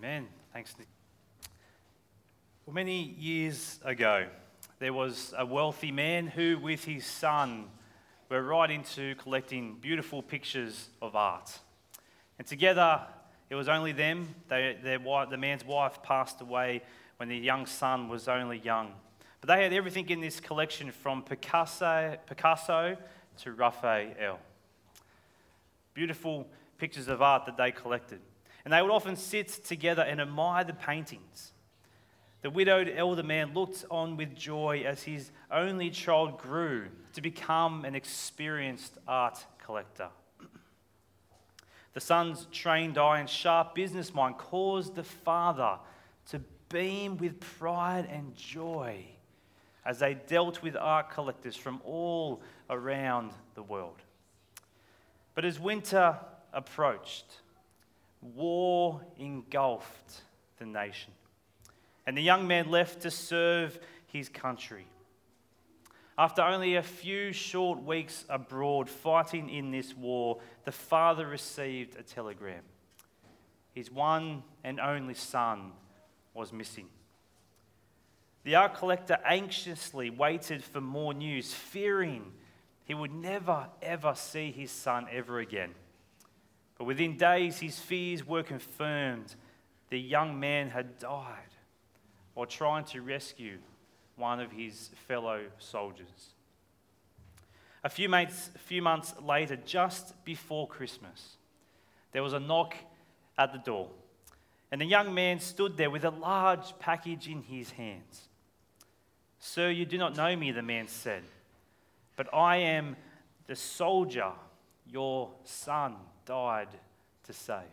Amen. Thanks, Nick. Well, many years ago, there was a wealthy man who, with his son, were right into collecting beautiful pictures of art. And together, it was only them. The man's wife passed away when the young son was only young. But they had everything in this collection from Picasso to Raphael. Beautiful pictures of art that they collected. And they would often sit together and admire the paintings. The widowed elder man looked on with joy as his only child grew to become an experienced art collector. The son's trained eye and sharp business mind caused the father to beam with pride and joy as they dealt with art collectors from all around the world. But as winter approached, war engulfed the nation, and the young man left to serve his country. After only a few short weeks abroad fighting in this war, the father received a telegram. His one and only son was missing. The art collector anxiously waited for more news, fearing he would never, ever see his son ever again. But within days, his fears were confirmed. The young man had died while trying to rescue one of his fellow soldiers. A few months later, just before Christmas, there was a knock at the door, and the young man stood there with a large package in his hands. "Sir, you do not know me," the man said, "but I am the soldier your son died to save.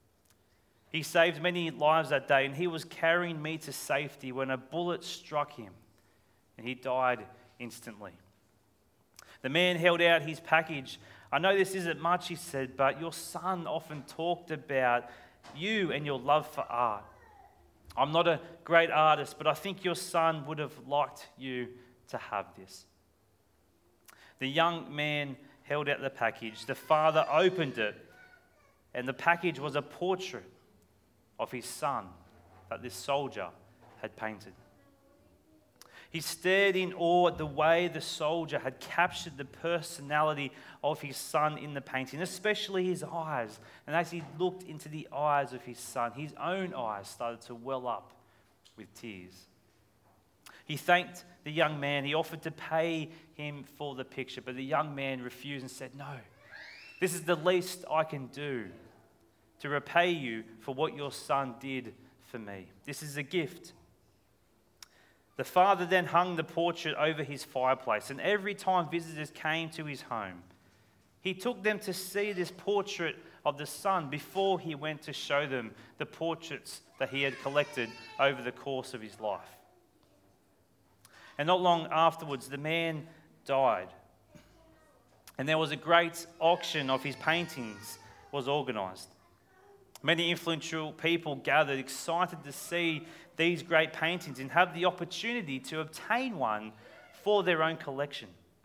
He saved many lives that day, and he was carrying me to safety when a bullet struck him, and he died instantly." The man held out his package. "I know this isn't much," he said, "but your son often talked about you and your love for art. I'm not a great artist, but I think your son would have liked you to have this." The young man held out the package. The father opened it, and the package was a portrait of his son that this soldier had painted. He stared in awe at the way the soldier had captured the personality of his son in the painting, especially his eyes. And as he looked into the eyes of his son, his own eyes started to well up with tears. He thanked the young man. He offered to pay him for the picture, but the young man refused and said, "No, this is the least I can do to repay you for what your son did for me. This is a gift." The father then hung the portrait over his fireplace, and every time visitors came to his home, he took them to see this portrait of the son before he went to show them the portraits that he had collected over the course of his life. And not long afterwards, the man died, and there was a great auction of his paintings was organised. Many influential people gathered, excited to see these great paintings and have the opportunity to obtain one for their own collection.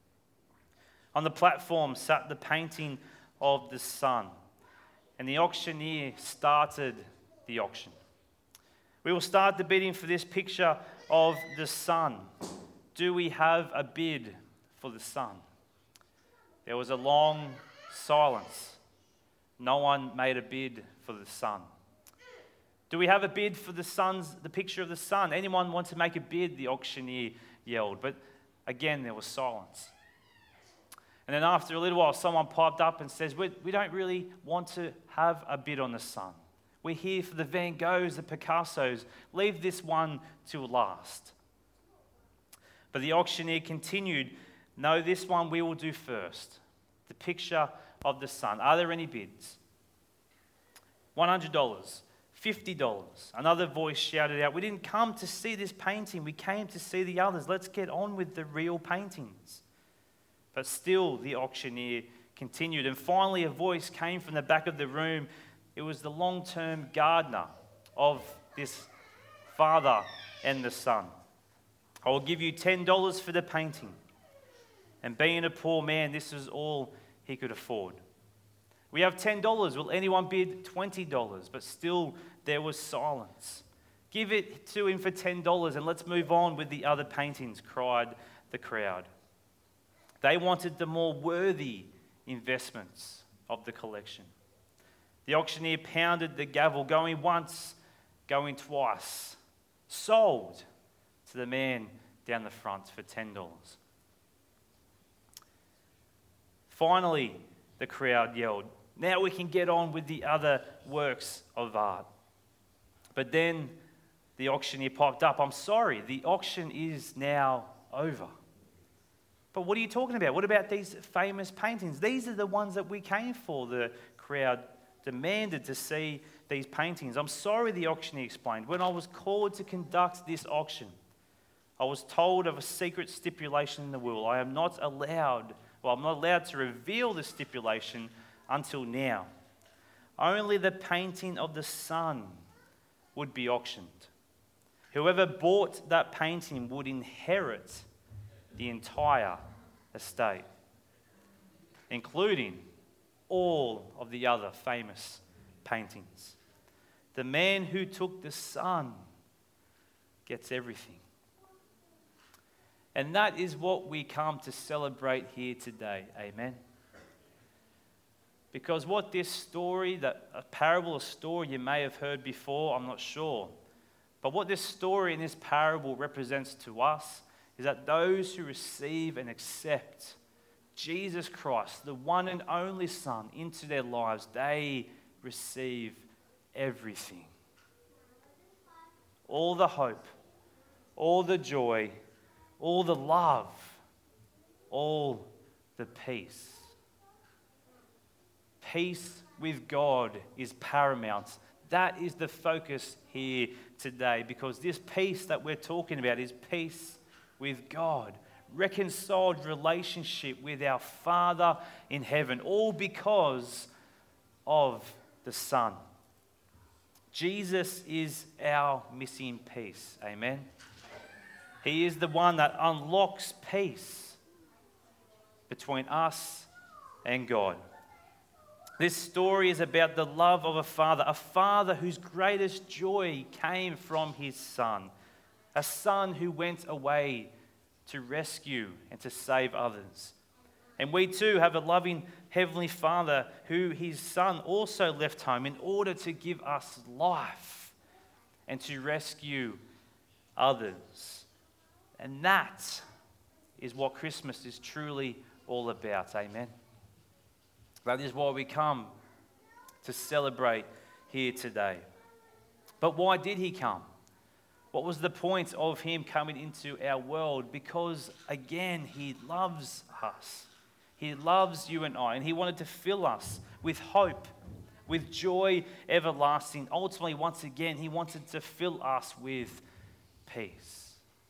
On the platform sat the painting of the son, and the auctioneer started the auction. "We will start the bidding for this picture of the son. Do we have a bid for the son?" There was a long silence. No one made a bid for the son. "Do we have a bid for the picture of the son? Anyone want to make a bid?" the auctioneer yelled. But again, there was silence. And then after a little while, someone piped up and says, we don't really want to have a bid on the son. We're here for the Van Goghs, the Picassos. Leave this one to last." But the auctioneer continued, "No, this one we will do first. The picture of the son. Are there any bids?" $100, $50. Another voice shouted out, "We didn't come to see this painting. We came to see the others. Let's get on with the real paintings." But still the auctioneer continued. And finally a voice came from the back of the room. It was the long-term gardener of this father and the son. "I will give you $10 for the painting." And being a poor man, this was all he could afford. We have $10. Will anyone bid $20? But still there was silence. Give it to him for $10 and let's move on with the other paintings, cried the crowd. They wanted the more worthy investments of the collection. The auctioneer pounded the gavel, going once, going twice. Sold to the man down the front for $10. Finally, the crowd yelled, now we can get on with the other works of art. But then the auctioneer piped up, I'm sorry, the auction is now over. But what are you talking about? What about these famous paintings? These are the ones that we came for. The crowd demanded to see these paintings. I'm sorry, the auctioneer explained. When I was called to conduct this auction, I was told of a secret stipulation in the will. I'm not allowed to reveal the stipulation until now. Only the painting of the Son would be auctioned. Whoever bought that painting would inherit the entire estate, including all of the other famous paintings. The man who took the Son gets everything. And that is what we come to celebrate here today. Amen. Because what this story, a parable, a story you may have heard before, I'm not sure. But what this story and this parable represents to us is that those who receive and accept Jesus Christ, the one and only Son, into their lives, they receive everything. All the hope, all the joy, all the love, all the peace. Peace with God is paramount. That is the focus here today, because this peace that we're talking about is peace with God, reconciled relationship with our Father in heaven, all because of the Son. Jesus is our missing piece. Amen. He is the one that unlocks peace between us and God. This story is about the love of a father whose greatest joy came from his son, a son who went away to rescue and to save others. And we too have a loving heavenly Father who his son also left home in order to give us life and to rescue others. And that is what Christmas is truly all about. Amen. That is why we come to celebrate here today. But why did he come? What was the point of him coming into our world? Because, again, he loves us. He loves you and I, and he wanted to fill us with hope, with joy everlasting. Ultimately, once again, he wanted to fill us with peace.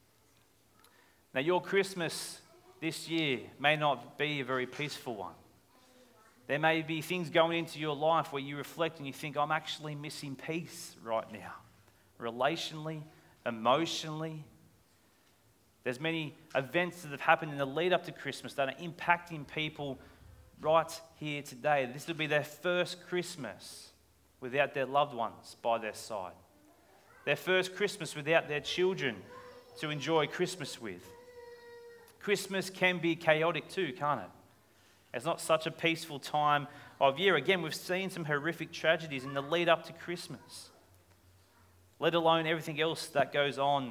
Now, your Christmas this year may not be a very peaceful one. There may be things going into your life where you reflect and you think, I'm actually missing peace right now. Relationally, emotionally. There's many events that have happened in the lead up to Christmas that are impacting people right here today. This will be their first Christmas without their loved ones by their side. Their first Christmas without their children to enjoy Christmas with. Christmas can be chaotic too, can't it? It's not such a peaceful time of year. Again, we've seen some horrific tragedies in the lead up to Christmas, let alone everything else that goes on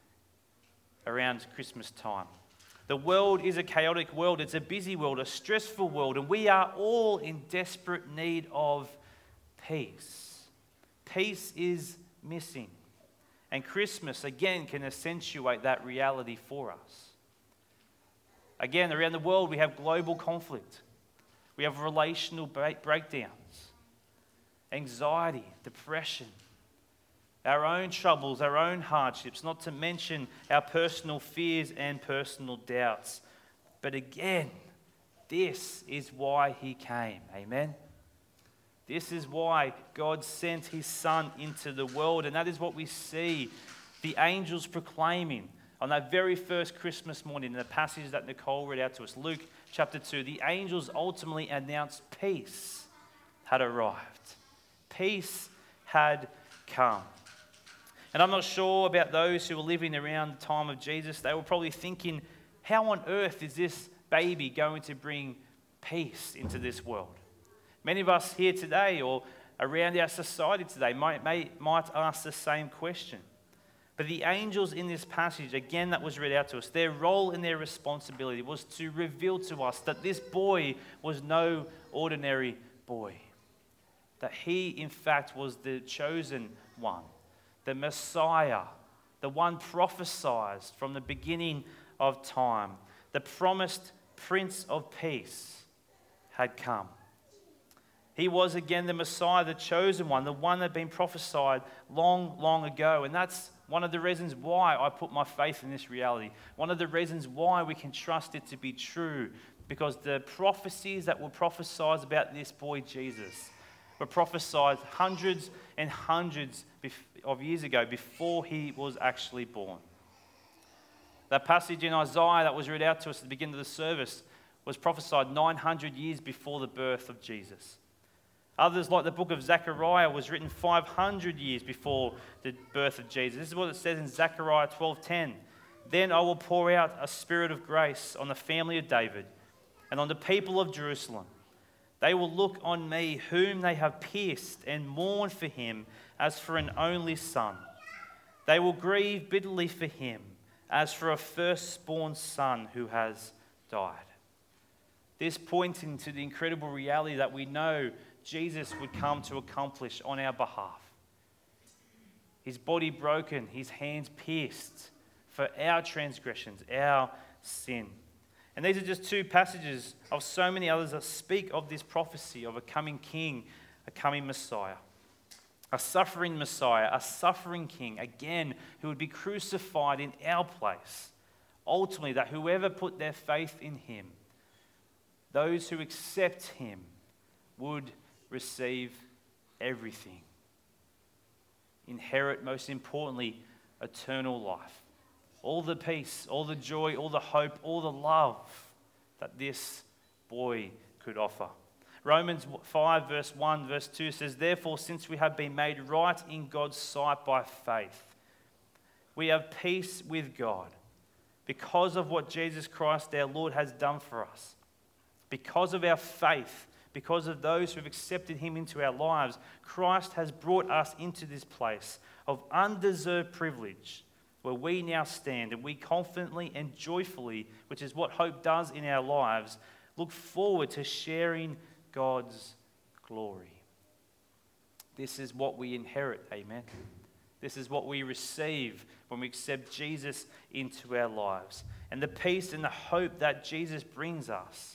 around Christmas time. The world is a chaotic world. It's a busy world, a stressful world, and we are all in desperate need of peace. Peace is missing. And Christmas, again, can accentuate that reality for us. Again, around the world, we have global conflict. We have relational breakdowns, anxiety, depression, our own troubles, our own hardships, not to mention our personal fears and personal doubts. But again, this is why he came. Amen? This is why God sent his Son into the world. And that is what we see the angels proclaiming on that very first Christmas morning in the passage that Nicole read out to us, Luke chapter 2. The angels ultimately announced peace had arrived. Peace had come. And I'm not sure about those who were living around the time of Jesus. They were probably thinking, how on earth is this baby going to bring peace into this world? Many of us here today or around our society today might ask the same question. But the angels in this passage, again, that was read out to us, their role and their responsibility was to reveal to us that this boy was no ordinary boy. That he, in fact, was the chosen one, the Messiah, the one prophesied from the beginning of time. The promised Prince of Peace had come. He was again the Messiah, the chosen one, the one that had been prophesied long, long ago. And that's one of the reasons why I put my faith in this reality. One of the reasons why we can trust it to be true. Because the prophecies that were prophesied about this boy Jesus were prophesied hundreds and hundreds of years ago before he was actually born. That passage in Isaiah that was read out to us at the beginning of the service was prophesied 900 years before the birth of Jesus. Others, like the book of Zechariah, was written 500 years before the birth of Jesus. This is what it says in Zechariah 12:10. Then I will pour out a spirit of grace on the family of David and on the people of Jerusalem. They will look on me, whom they have pierced, and mourn for him as for an only son. They will grieve bitterly for him as for a firstborn son who has died. This pointing to the incredible reality that we know Jesus would come to accomplish on our behalf. His body broken, his hands pierced for our transgressions, our sin. And these are just two passages of so many others that speak of this prophecy of a coming king, a coming Messiah. A suffering Messiah, a suffering king, again, who would be crucified in our place. Ultimately, that whoever put their faith in him, those who accept him, would receive everything. Inherit, most importantly, eternal life. All the peace, all the joy, all the hope, all the love that this boy could offer. Romans 5 verse 1, verse 2 says, therefore, since we have been made right in God's sight by faith, we have peace with God because of what Jesus Christ our Lord has done for us. Because of our faith, because of those who have accepted him into our lives, Christ has brought us into this place of undeserved privilege where we now stand and we confidently and joyfully, which is what hope does in our lives, look forward to sharing God's glory. This is what we inherit, amen. This is what we receive when we accept Jesus into our lives. And the peace and the hope that Jesus brings us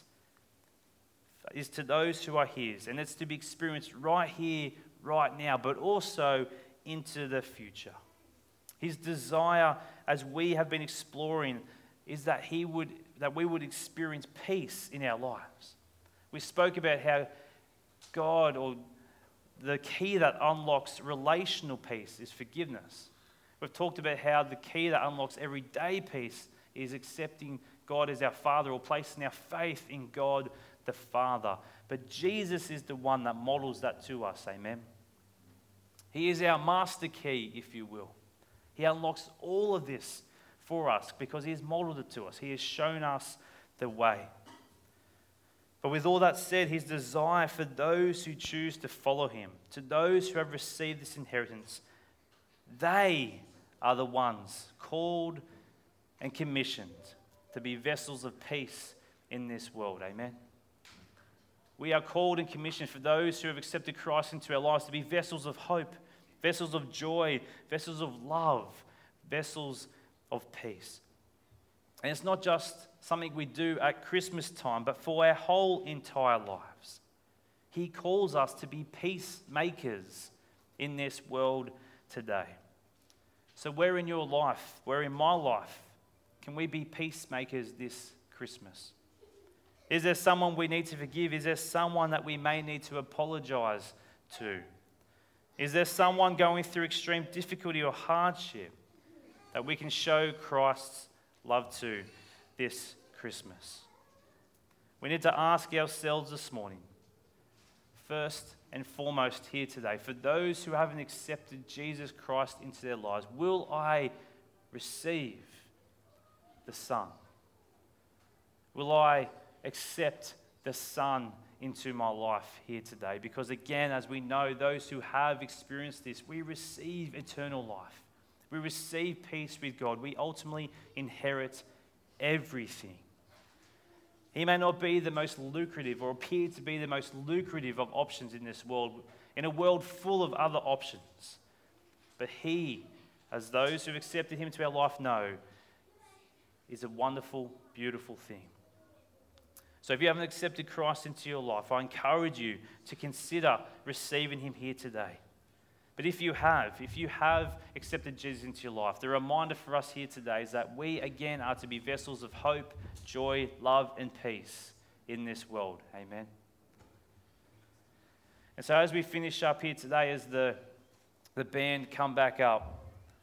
is to those who are his. And it's to be experienced right here, right now, but also into the future. His desire, as we have been exploring, is that we would experience peace in our lives. We spoke about how God, or the key that unlocks relational peace, is forgiveness. We've talked about how the key that unlocks everyday peace is accepting God as our Father, or placing our faith in God the Father. But Jesus is the one that models that to us, amen. He is our master key, if you will. He unlocks all of this for us because he has modeled it to us. He has shown us the way. But with all that said, his desire for those who choose to follow him, to those who have received this inheritance, they are the ones called and commissioned to be vessels of peace in this world, amen. We are called and commissioned for those who have accepted Christ into our lives to be vessels of hope, vessels of joy, vessels of love, vessels of peace. And it's not just something we do at Christmas time, but for our whole entire lives. He calls us to be peacemakers in this world today. So where in your life, where in my life, can we be peacemakers this Christmas? Is there someone we need to forgive? Is there someone that we may need to apologize to? Is there someone going through extreme difficulty or hardship that we can show Christ's love to this Christmas? We need to ask ourselves this morning, first and foremost here today, for those who haven't accepted Jesus Christ into their lives, will I receive the Son? Will I accept the Son into my life here today? Because again, as we know, those who have experienced this, we receive eternal life. We receive peace with God. We ultimately inherit everything. He may not be the most lucrative or appear to be the most lucrative of options in this world, in a world full of other options. But he, as those who have accepted him to our life know, is a wonderful, beautiful thing. So if you haven't accepted Christ into your life, I encourage you to consider receiving him here today. But if you have accepted Jesus into your life, the reminder for us here today is that we again are to be vessels of hope, joy, love, and peace in this world. Amen. And so as we finish up here today, as the band come back up,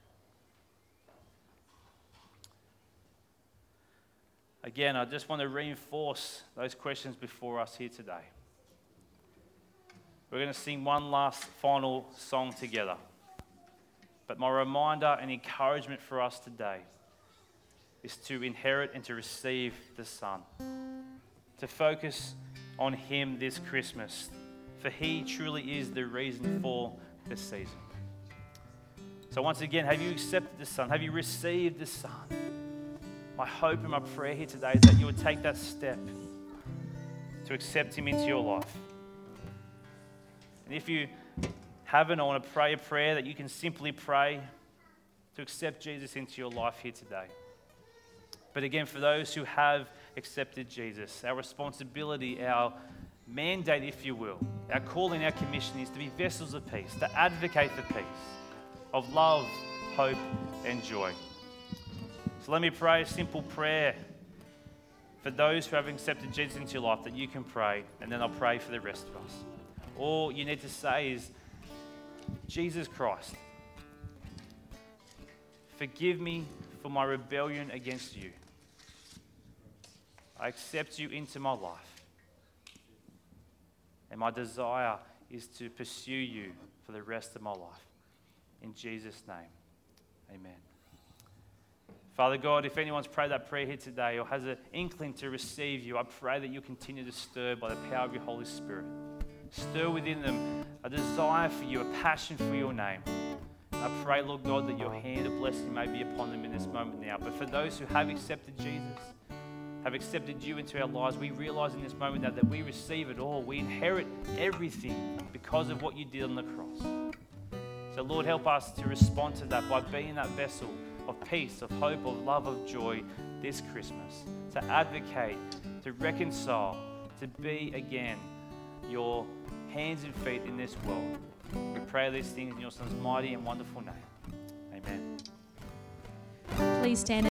again, I just want to reinforce those questions before us here today. We're going to sing one last final song together. But my reminder and encouragement for us today is to inherit and to receive the Son. To focus on him this Christmas. For he truly is the reason for this season. So once again, have you accepted the Son? Have you received the Son? My hope and my prayer here today is that you would take that step to accept him into your life. And if you haven't, I want to pray a prayer that you can simply pray to accept Jesus into your life here today. But again, for those who have accepted Jesus, our responsibility, our mandate, if you will, our calling, our commission is to be vessels of peace, to advocate for peace, of love, hope, and joy. So let me pray a simple prayer for those who have accepted Jesus into your life that you can pray, and then I'll pray for the rest of us. All you need to say is, Jesus Christ, forgive me for my rebellion against you. I accept you into my life. And my desire is to pursue you for the rest of my life. In Jesus' name, amen. Father God, if anyone's prayed that prayer here today or has an inkling to receive you, I pray that you'll continue to stir by the power of your Holy Spirit. Stir within them a desire for you, a passion for your name. I pray, Lord God, that your hand of blessing may be upon them in this moment now. But for those who have accepted Jesus, have accepted you into our lives, we realize in this moment that we receive it all. We inherit everything because of what you did on the cross. So Lord, help us to respond to that by being that vessel of peace, of hope, of love, of joy this Christmas. To advocate, to reconcile, to be again your hands and feet in this world. We pray these things in your Son's mighty and wonderful name. Amen. Please stand.